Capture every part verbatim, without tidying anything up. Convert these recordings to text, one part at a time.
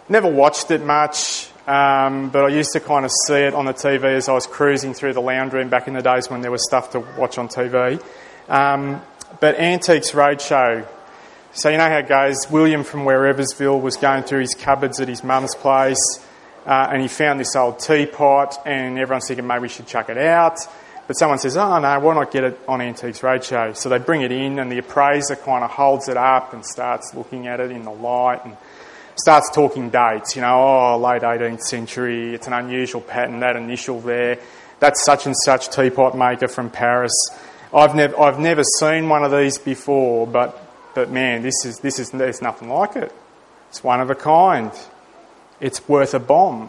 Never watched it much, um, but I used to kind of see it on the T V as I was cruising through the lounge room back in the days when there was stuff to watch on T V. Um, but Antiques Roadshow. So you know how it goes. William from Whereversville was going through his cupboards at his mum's place, uh, and he found this old teapot, and everyone's thinking maybe we should chuck it out. But someone says, oh no, why not get it on Antiques Roadshow? So they bring it in, and the appraiser kind of holds it up and starts looking at it in the light and starts talking dates, you know, oh, late eighteenth century, it's an unusual pattern, that initial there, that's such and such teapot maker from Paris. I've never, I've never seen one of these before, but, but man, this is, this is, there's nothing like it. It's one of a kind. It's worth a bomb.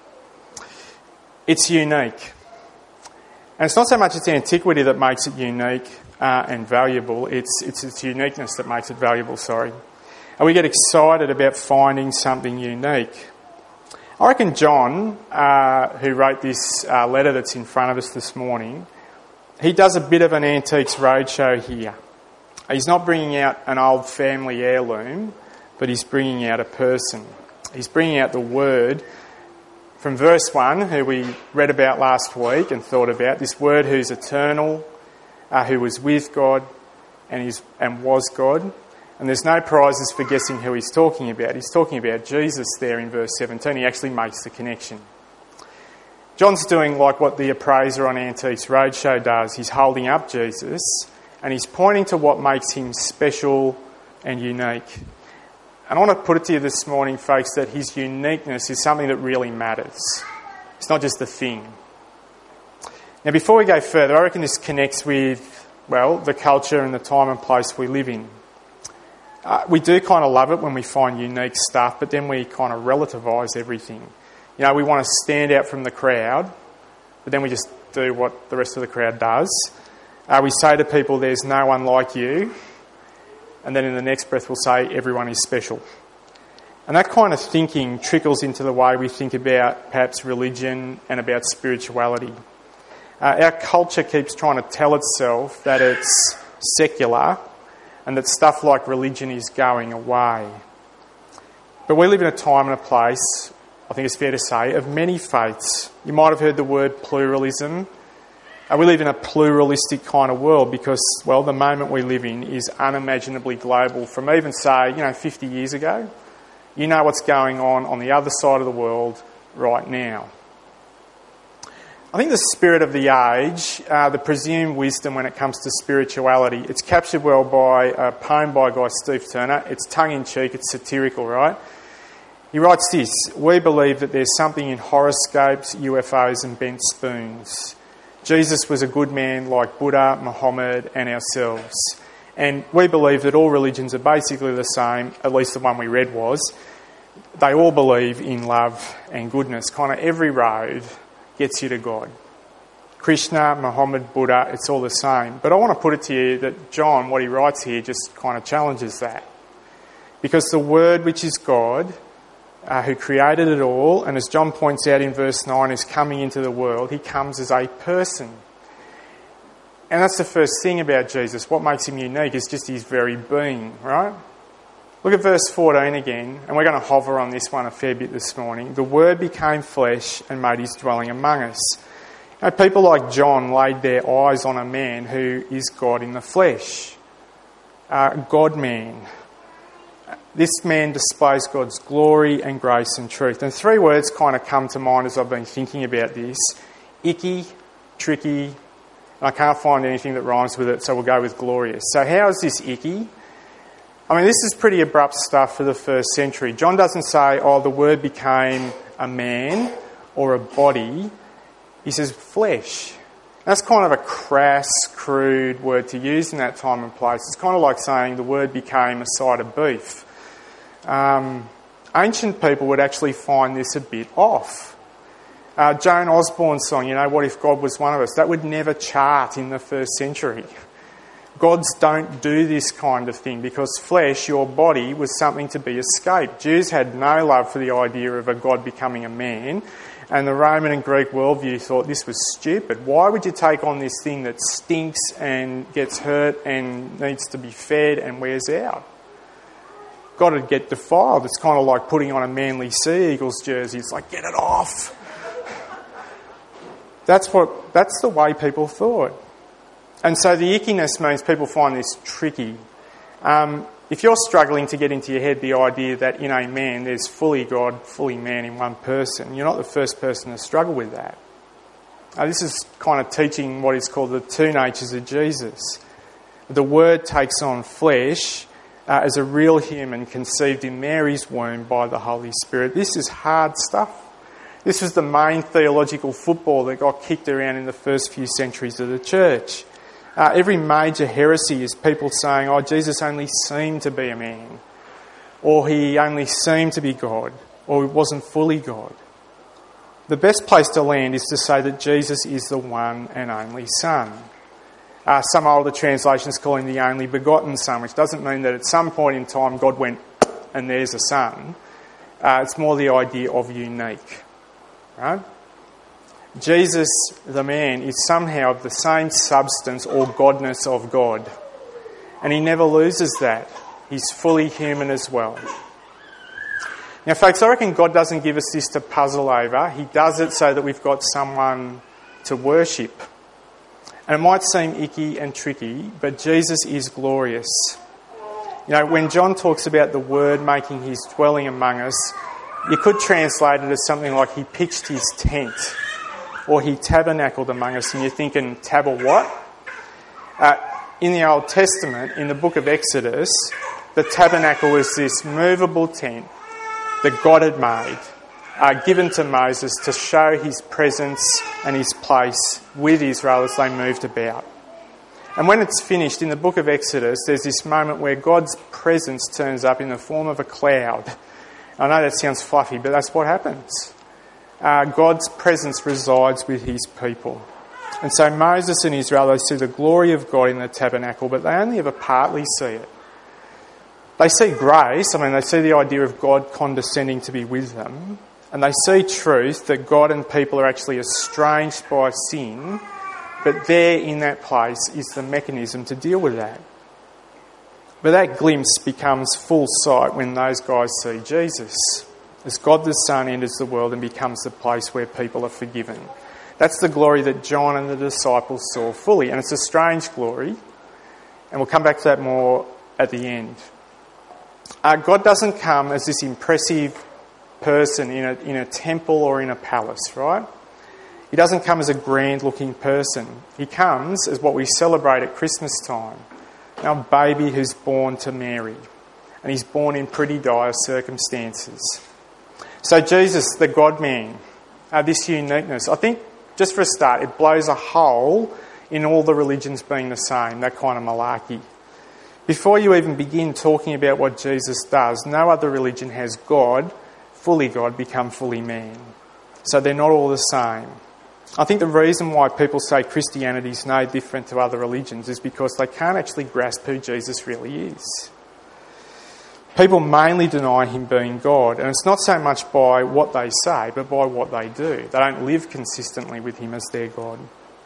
It's unique. And it's not so much its antiquity that makes it unique uh, and valuable, it's, it's its uniqueness that makes it valuable, sorry. And we get excited about finding something unique. I reckon John, uh, who wrote this uh, letter that's in front of us this morning, he does a bit of an Antiques Roadshow here. He's not bringing out an old family heirloom, but he's bringing out a person. He's bringing out the Word from verse one, who we read about last week and thought about, this Word who's eternal, uh, who was with God and, is, and was God. And there's no prizes for guessing who he's talking about. He's talking about Jesus there in verse seventeen. He actually makes the connection. John's doing like what the appraiser on Antiques Roadshow does. He's holding up Jesus and he's pointing to what makes him special and unique. And I want to put it to you this morning, folks, that his uniqueness is something that really matters. It's not just a thing. Now, before we go further, I reckon this connects with, well, the culture and the time and place we live in. Uh, we do kind of love it when we find unique stuff, but then we kind of relativise everything. You know, we want to stand out from the crowd, but then we just do what the rest of the crowd does. Uh, we say to people, there's no one like you, and then in the next breath we'll say, everyone is special. And that kind of thinking trickles into the way we think about perhaps religion and about spirituality. Uh, our culture keeps trying to tell itself that it's secular, and that stuff like religion is going away. But we live in a time and a place, I think it's fair to say, of many faiths. You might have heard the word pluralism. Uh, we live in a pluralistic kind of world because, well, the moment we live in is unimaginably global. From even, say, you know, fifty years ago, you know what's going on on the other side of the world right now. I think the spirit of the age, uh, the presumed wisdom when it comes to spirituality, it's captured well by a poem by a guy, Steve Turner. It's tongue-in-cheek, it's satirical, right? He writes this: we believe that there's something in horoscopes, U F Os and bent spoons. Jesus was a good man like Buddha, Muhammad and ourselves. And we believe that all religions are basically the same, at least the one we read was. They all believe in love and goodness. Kind of every road gets you to God. Krishna, Muhammad, Buddha, it's all the same. But I want to put it to you that John, what he writes here, just kind of challenges that. Because the Word, which is God, uh, who created it all, and as John points out in verse nine, is coming into the world, he comes as a person. And that's the first thing about Jesus. What makes him unique is just his very being, right? Look at verse fourteen again, and we're going to hover on this one a fair bit this morning. The Word became flesh and made his dwelling among us. You know, people like John laid their eyes on a man who is God in the flesh, uh, God-man. This man displays God's glory and grace and truth. And three words kind of come to mind as I've been thinking about this: icky, tricky, and I can't find anything that rhymes with it, so we'll go with glorious. So how is this icky? I mean, this is pretty abrupt stuff for the first century. John doesn't say, oh, the Word became a man or a body. He says flesh. That's kind of a crass, crude word to use in that time and place. It's kind of like saying the Word became a side of beef. Um, ancient people would actually find this a bit off. Uh, Joan Osborne's song, you know, What If God Was One of Us? That would never chart in the first century. Gods don't do this kind of thing because flesh, your body, was something to be escaped. Jews had no love for the idea of a God becoming a man, and the Roman and Greek worldview thought this was stupid. Why would you take on this thing that stinks and gets hurt and needs to be fed and wears out? got to get defiled. It's kind of like putting on a Manly Sea Eagles jersey. It's like, get it off. That's what. That's the way people thought. And so the ickiness means people find this tricky. Um, if you're struggling to get into your head the idea that in a man there's fully God, fully man in one person, you're not the first person to struggle with that. Uh, this is kind of teaching what is called the two natures of Jesus. The Word takes on flesh uh, as a real human conceived in Mary's womb by the Holy Spirit. This is hard stuff. This was the main theological football that got kicked around in the first few centuries of the church. Uh, every major heresy is people saying, oh, Jesus only seemed to be a man, or he only seemed to be God, or he wasn't fully God. The best place to land is to say that Jesus is the one and only Son. Uh, some older translations call him the only begotten Son, which doesn't mean that at some point in time God went and there's a Son. Uh, it's more the idea of unique. Right? Jesus, the man, is somehow of the same substance or godness of God. And he never loses that. He's fully human as well. Now, folks, I reckon God doesn't give us this to puzzle over. He does it so that we've got someone to worship. And it might seem icky and tricky, but Jesus is glorious. You know, when John talks about the Word making his dwelling among us, you could translate it as something like he pitched his tent, or he tabernacled among us, and you're thinking, tab or what? Uh, in the Old Testament, in the book of Exodus, the tabernacle was this movable tent that God had made, uh, given to Moses to show his presence and his place with Israel as they moved about. And when it's finished, in the book of Exodus, there's this moment where God's presence turns up in the form of a cloud. I know that sounds fluffy, but that's what happens. Uh, God's presence resides with his people. And so Moses and Israel, they see the glory of God in the tabernacle, but they only ever partly see it. They see grace, I mean, they see the idea of God condescending to be with them, and they see truth that God and people are actually estranged by sin, but there in that place is the mechanism to deal with that. But that glimpse becomes full sight when those guys see Jesus, as God the Son enters the world and becomes the place where people are forgiven. That's the glory that John and the disciples saw fully, and it's a strange glory, and we'll come back to that more at the end. Uh, God doesn't come as this impressive person in a, in a temple or in a palace, right? He doesn't come as a grand-looking person. He comes as what we celebrate at Christmas time, a baby who's born to Mary, and he's born in pretty dire circumstances. So Jesus, the God-man, uh, this uniqueness, I think, just for a start, it blows a hole in all the religions being the same, that kind of malarkey. Before you even begin talking about what Jesus does, no other religion has God, fully God, become fully man. So they're not all the same. I think the reason why people say Christianity is no different to other religions is because they can't actually grasp who Jesus really is. People mainly deny him being God, and it's not so much by what they say, but by what they do. They don't live consistently with him as their God.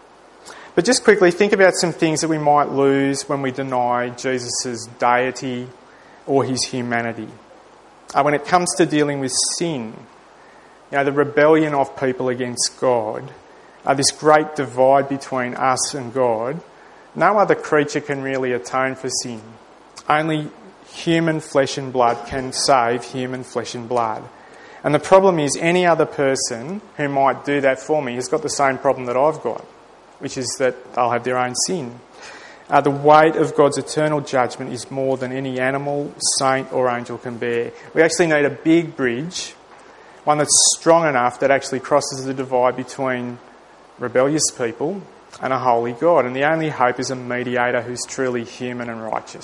But just quickly, think about some things that we might lose when we deny Jesus' deity or his humanity. Uh, when it comes to dealing with sin, you know, the rebellion of people against God, uh, this great divide between us and God, no other creature can really atone for sin. Only human flesh and blood can save human flesh and blood. And the problem is any other person who might do that for me has got the same problem that I've got, which is that they'll have their own sin. Uh, the weight of God's eternal judgment is more than any animal, saint or angel can bear. We actually need a big bridge, one that's strong enough that actually crosses the divide between rebellious people and a holy God. And the only hope is a mediator who's truly human and righteous.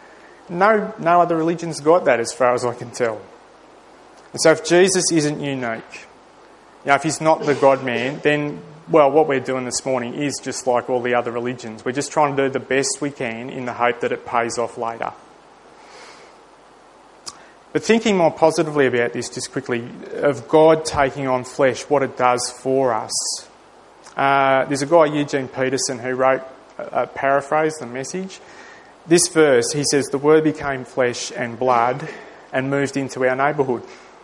No, no other religion's got that as far as I can tell. And so if Jesus isn't unique, you know, if he's not the God-man, then, well, what we're doing this morning is just like all the other religions. We're just trying to do the best we can in the hope that it pays off later. But thinking more positively about this, just quickly, of God taking on flesh, what it does for us. Uh, there's a guy, Eugene Peterson, who wrote a, a paraphrase, the Message. This verse, he says, "The Word became flesh and blood and moved into our neighbourhood.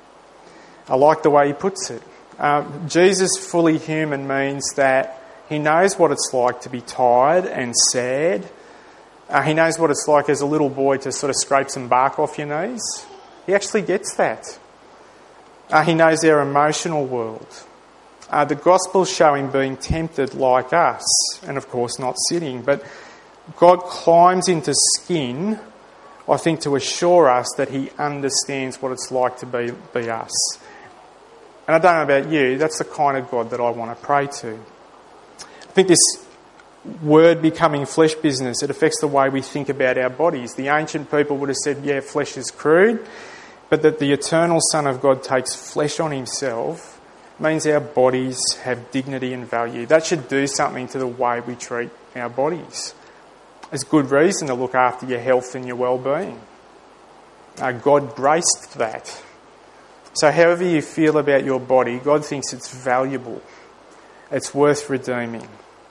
I like the way he puts it. Um, Jesus, fully human, means that he knows what it's like to be tired and sad. Uh, he knows what it's like as a little boy to sort of scrape some bark off your knees. He actually gets that. Uh, he knows our emotional world. Uh, the Gospels show him being tempted like us, and of course not sinning. But God climbs into skin, I think, to assure us that he understands what it's like to be, be us. And I don't know about you, that's the kind of God that I want to pray to. I think this word becoming flesh business, it affects the way we think about our bodies. The ancient people would have said, yeah, flesh is crude, but that the eternal Son of God takes flesh on himself means our bodies have dignity and value. That should do something to the way we treat our bodies. There's good reason to look after your health and your well-being. Uh, God graced that. So however you feel about your body, God thinks it's valuable. It's worth redeeming.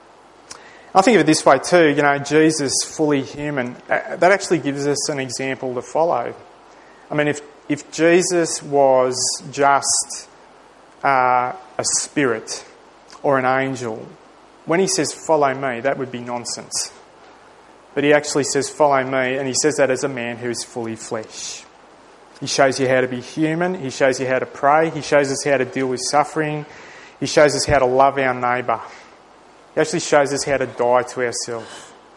I think of it this way too, you know, Jesus, fully human, that actually gives us an example to follow. I mean, if, if Jesus was just uh, a spirit or an angel, when he says, follow me, that would be nonsense. But he actually says, follow me, and he says that as a man who is fully flesh. He shows you how to be human, he shows you how to pray, he shows us how to deal with suffering, he shows us how to love our neighbour. He actually shows us how to die to ourselves.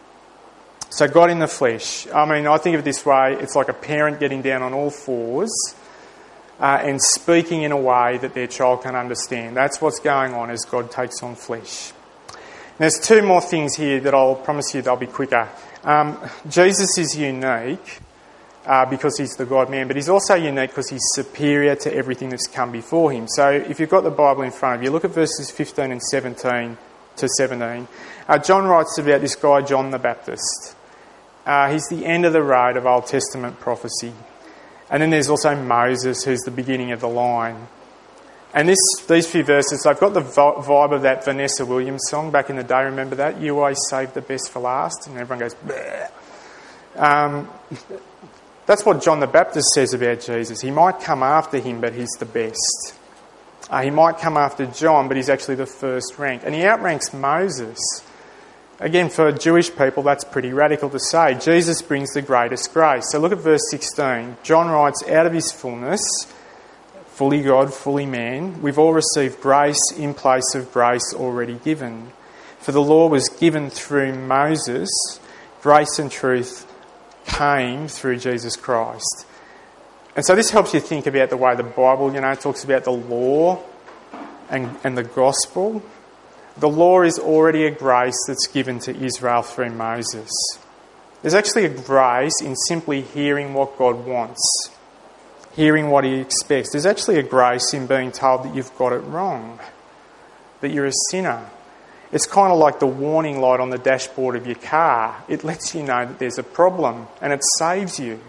So God in the flesh, I mean, I think of it this way, it's like a parent getting down on all fours uh, and speaking in a way that their child can understand. That's what's going on as God takes on flesh. And there's two more things here that I'll promise you they'll be quicker. Um, Jesus is unique uh, because he's the God-man, but he's also unique because he's superior to everything that's come before him. So if you've got the Bible in front of you, look at verses fifteen and seventeen to seventeen. Uh, John writes about this guy, John the Baptist. Uh, he's the end of the road of Old Testament prophecy. And then there's also Moses, who's the beginning of the line. And this, these few verses, they've got the vibe of that Vanessa Williams song back in the day. Remember that? You always save the best for last. And everyone goes, bleh. Um, that's what John the Baptist says about Jesus. He might come after him, but he's the best. Uh, he might come after John, but he's actually the first rank. And he outranks Moses. Again, for Jewish people, that's pretty radical to say. Jesus brings the greatest grace. So look at verse sixteen. John writes, out of his fullness, fully God, fully man, we've all received grace in place of grace already given. For the law was given through Moses, grace and truth came through Jesus Christ. And so this helps you think about the way the Bible, you know, talks about the law and, and the gospel. The law is already a grace that's given to Israel through Moses. There's actually a grace in simply hearing what God wants, hearing what he expects. There's actually a grace in being told that you've got it wrong, that you're a sinner. It's kind of like the warning light on the dashboard of your car. It lets you know that there's a problem and it saves you.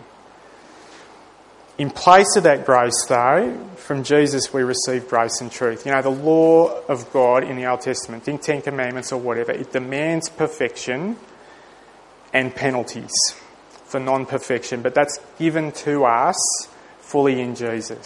In place of that grace, though, from Jesus we receive grace and truth. You know, the law of God in the Old Testament, think Ten Commandments or whatever, it demands perfection and penalties for non-perfection, but that's given to us fully in Jesus.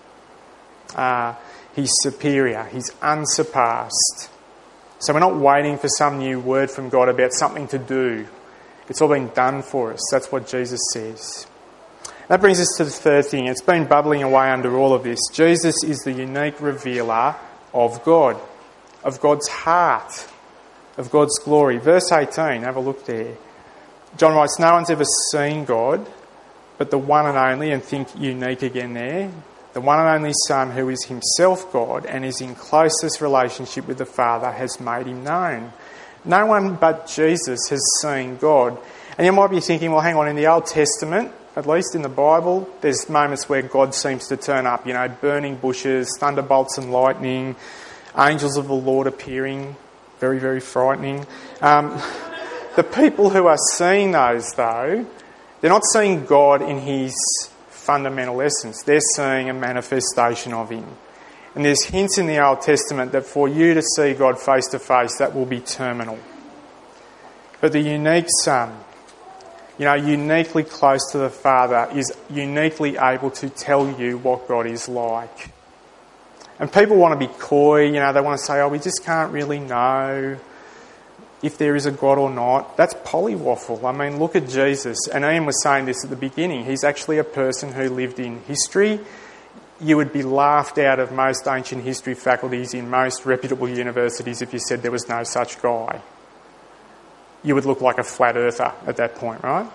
Uh, he's superior, he's unsurpassed. So we're not waiting for some new word from God about something to do. It's all been done for us. That's what Jesus says. That brings us to the third thing. It's been bubbling away under all of this. Jesus is the unique revealer of God, of God's heart, of God's glory. Verse eighteen, have a look there. John writes, no one's ever seen God, but the one and only, and think unique again there, the one and only Son, who is himself God and is in closest relationship with the Father, has made him known. No one but Jesus has seen God. And you might be thinking, well, hang on, in the Old Testament, at least in the Bible, there's moments where God seems to turn up, you know, burning bushes, thunderbolts and lightning, angels of the Lord appearing, very, very frightening. Um, the people who are seeing those, though, they're not seeing God in his fundamental essence. They're seeing a manifestation of him. And there's hints in the Old Testament that for you to see God face to face, that will be terminal. But the unique Son, you know, uniquely close to the Father, is uniquely able to tell you what God is like. And people want to be coy, you know, they want to say, oh, we just can't really know if there is a God or not. That's polywaffle. I mean, look at Jesus. And Ian was saying this at the beginning. He's actually a person who lived in history. You would be laughed out of most ancient history faculties in most reputable universities if you said there was no such guy. You would look like a flat earther at that point, right?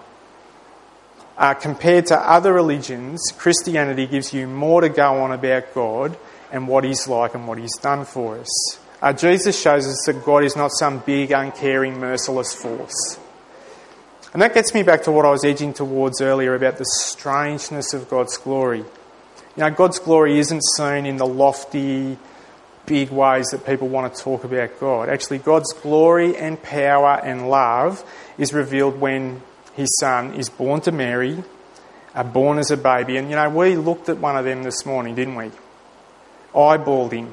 Uh, compared to other religions, Christianity gives you more to go on about God and what he's like and what he's done for us. Uh, Jesus shows us that God is not some big, uncaring, merciless force. And that gets me back to what I was edging towards earlier about the strangeness of God's glory. You know, God's glory isn't seen in the lofty, big ways that people want to talk about God. Actually, God's glory and power and love is revealed when his son is born to Mary, uh, born as a baby. And, you know, we looked at one of them this morning, didn't we? Eyeballed him.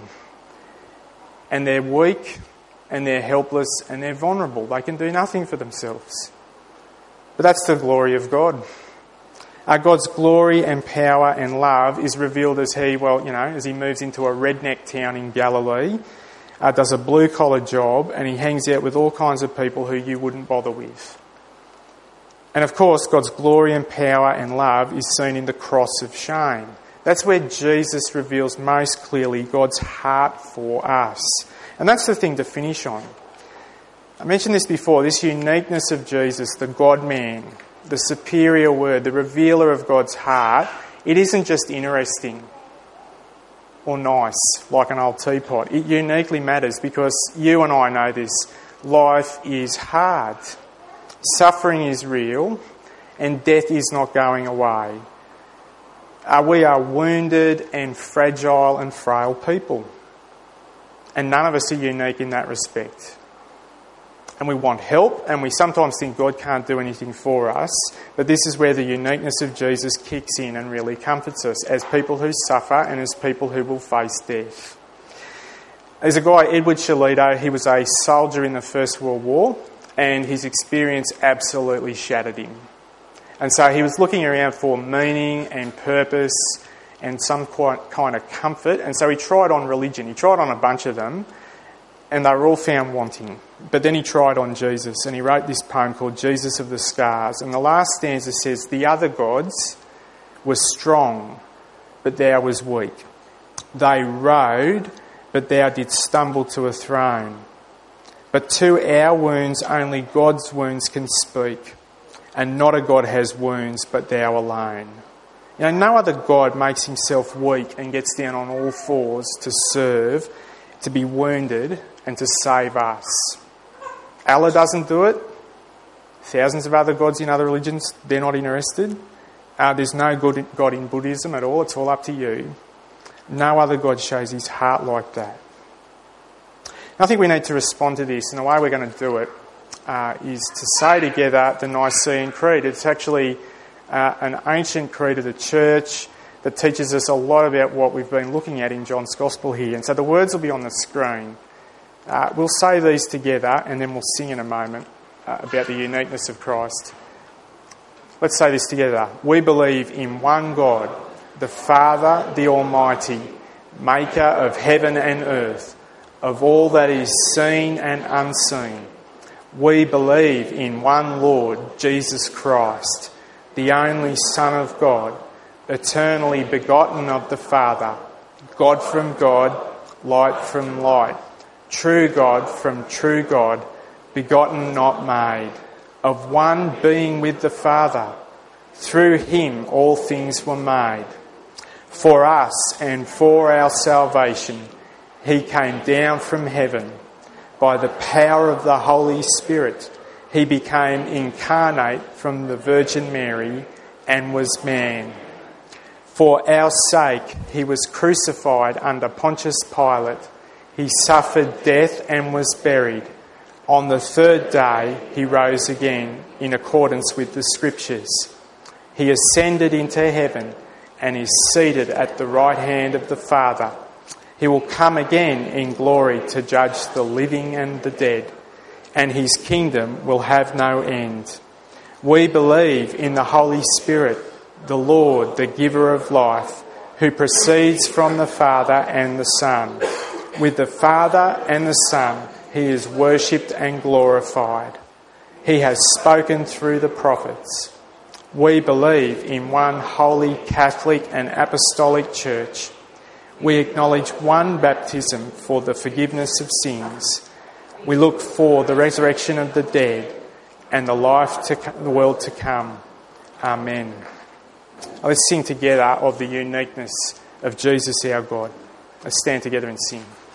And they're weak, and they're helpless, and they're vulnerable. They can do nothing for themselves. But that's the glory of God. Uh, God's glory and power and love is revealed as he, well, you know, as he moves into a redneck town in Galilee, uh, does a blue-collar job, and he hangs out with all kinds of people who you wouldn't bother with. And of course, God's glory and power and love is seen in the cross of shame. That's where Jesus reveals most clearly God's heart for us. And that's the thing to finish on. I mentioned this before, this uniqueness of Jesus, the God-man, the superior word, the revealer of God's heart, it isn't just interesting or nice, like an old teapot. It uniquely matters because you and I know this. Life is hard. Suffering is real, and death is not going away. Uh, we are wounded and fragile and frail people. And none of us are unique in that respect. And we want help, and we sometimes think God can't do anything for us. But this is where the uniqueness of Jesus kicks in and really comforts us as people who suffer and as people who will face death. There's a guy, Edward Shalito. He was a soldier in the First World War, and his experience absolutely shattered him. And so he was looking around for meaning and purpose and some kind of comfort. And so he tried on religion. He tried on a bunch of them, and they were all found wanting. But then he tried on Jesus, and he wrote this poem called Jesus of the Scars. And the last stanza says, "The other gods were strong, but thou was weak. They rode, but thou didst stumble to a throne. But to our wounds only God's wounds can speak. And not a God has wounds, but thou alone." You know, no other God makes himself weak and gets down on all fours to serve, to be wounded, and to save us. Allah doesn't do it. Thousands of other gods in other religions, they're not interested. Uh, there's no good God in Buddhism at all. It's all up to you. No other God shows his heart like that. I think we need to respond to this, and the way we're going to do it Uh, is to say together the Nicene Creed. It's actually uh, an ancient creed of the church that teaches us a lot about what we've been looking at in John's Gospel here. And so the words will be on the screen. Uh, we'll say these together and then we'll sing in a moment uh, about the uniqueness of Christ. Let's say this together. We believe in one God, the Father, the Almighty, maker of heaven and earth, of all that is seen and unseen. We believe in one Lord, Jesus Christ, the only Son of God, eternally begotten of the Father, God from God, light from light, true God from true God, begotten not made, of one being with the Father. Through him all things were made. For us and for our salvation, he came down from heaven. By the power of the Holy Spirit, he became incarnate from the Virgin Mary and was man. For our sake, he was crucified under Pontius Pilate. He suffered death and was buried. On the third day, he rose again in accordance with the Scriptures. He ascended into heaven and is seated at the right hand of the Father. He will come again in glory to judge the living and the dead, and his kingdom will have no end. We believe in the Holy Spirit, the Lord, the giver of life, who proceeds from the Father and the Son. With the Father and the Son, he is worshipped and glorified. He has spoken through the prophets. We believe in one holy Catholic and Apostolic Church. We acknowledge one baptism for the forgiveness of sins. We look for the resurrection of the dead and the life to the world to come. Amen. Let's sing together of the uniqueness of Jesus our God. Let's stand together and sing.